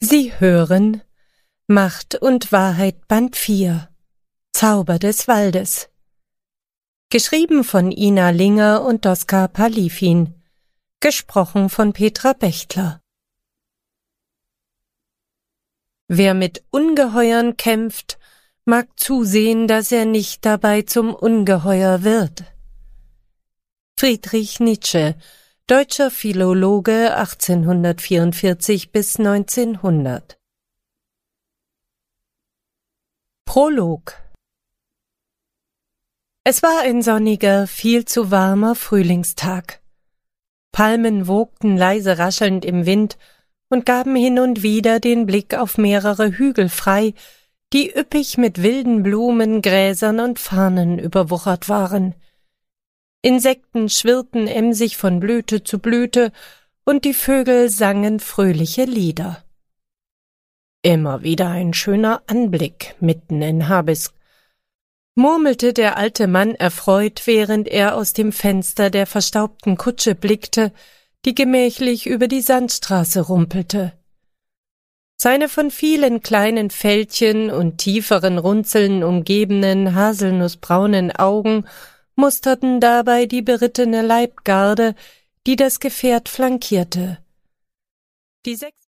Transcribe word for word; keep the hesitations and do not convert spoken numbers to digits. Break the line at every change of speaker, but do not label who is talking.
Sie hören Macht und Wahrheit Band vier Zauber des Waldes. Geschrieben von Ina Linger und Oskar Palifin. Gesprochen von Petra Bechtler. Wer mit Ungeheuern kämpft, mag zusehen, dass er nicht dabei zum Ungeheuer wird. Friedrich Nietzsche, deutscher Philologe achtzehnhundertvierundvierzig bis neunzehnhundert. Prolog. Es war ein sonniger, viel zu warmer Frühlingstag. Palmen wogten leise raschelnd im Wind und gaben hin und wieder den Blick auf mehrere Hügel frei, die üppig mit wilden Blumen, Gräsern und Farnen überwuchert waren. Insekten schwirrten emsig von Blüte zu Blüte, und die Vögel sangen fröhliche Lieder. Immer wieder ein schöner Anblick mitten in Habisk, murmelte der alte Mann erfreut, während er aus dem Fenster der verstaubten Kutsche blickte, die gemächlich über die Sandstraße rumpelte. Seine von vielen kleinen Fältchen und tieferen Runzeln umgebenen haselnussbraunen Augen musterten dabei die berittene Leibgarde, die das Gefährt flankierte. Die sechs